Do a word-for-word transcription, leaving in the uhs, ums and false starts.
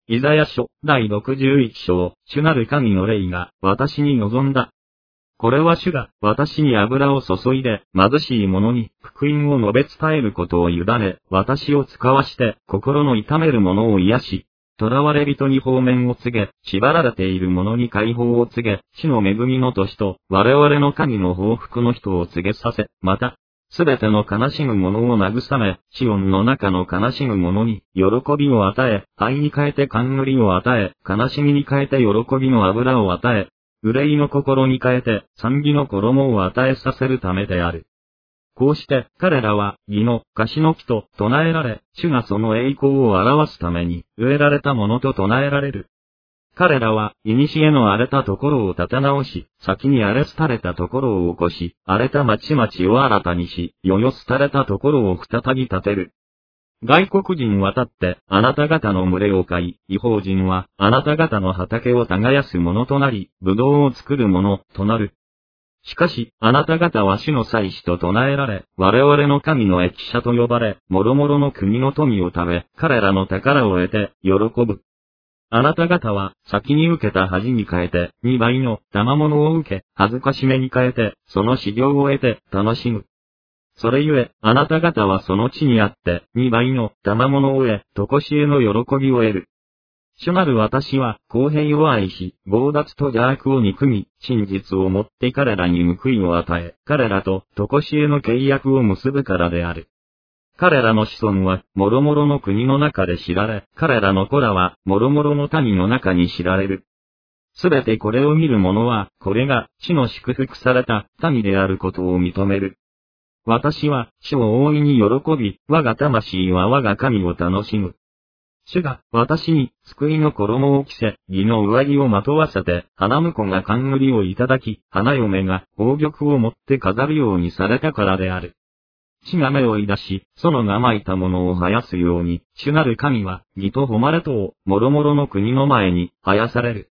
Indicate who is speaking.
Speaker 1: イザヤ書、第ろくじゅういち章、主なる神の霊が、私に望んだ。これは主が、私に油を注いで、貧しい者に、福音を述べ伝えることを委ね、私を使わして、心の痛める者を癒し、囚われ人に方面を告げ、縛られている者に解放を告げ、主の恵みの年と、我々の神の報復の人を告げさせ、また、すべての悲しむ者を慰め、シオンの中の悲しむ者に、喜びを与え、愛に変えて冠を与え、悲しみに変えて喜びの油を与え、憂いの心に変えて、賛美の衣を与えさせるためである。こうして、彼らは、義の、樫の木と、唱えられ、主がその栄光を表すために、植えられたものと唱えられる。彼らは、古の荒れたところを立て直し、先に荒れ廃れたところを起こし、荒れた町々を新たにし、世々廃れたところを再び建てる。外国人渡って、あなた方の群れを飼い、異邦人は、あなた方の畑を耕す者となり、葡萄を作る者となる。しかし、あなた方は主の祭司と唱えられ、我々の神の益者と呼ばれ、諸々の国の富を食べ、彼らの宝を得て、喜ぶ。あなた方は、先に受けた恥に変えて、二倍の賜物を受け、恥ずかしめに変えて、その修行を得て、楽しむ。それゆえ、あなた方はその地にあって、二倍の賜物を得、とこしえの喜びを得る。主なる私は、公平を愛し、強奪と邪悪を憎み、真実をもって彼らに報いを与え、彼らと、とこしえの契約を結ぶからである。彼らの子孫は、諸々の国の中で知られ、彼らの子らは、諸々の民の中に知られる。すべてこれを見る者は、これが、主の祝福された民であることを認める。私は、主を大いに喜び、我が魂は我が神を楽しむ。主が、私に、救いの衣を着せ、義の上着をまとわせて、花婿が冠をいただき、花嫁が、宝玉を持って飾るようにされたからである。主が目をいだし、園がまいたものを生やすように、主なる神は、義と誉れとを、諸々の国の前に、生やされる。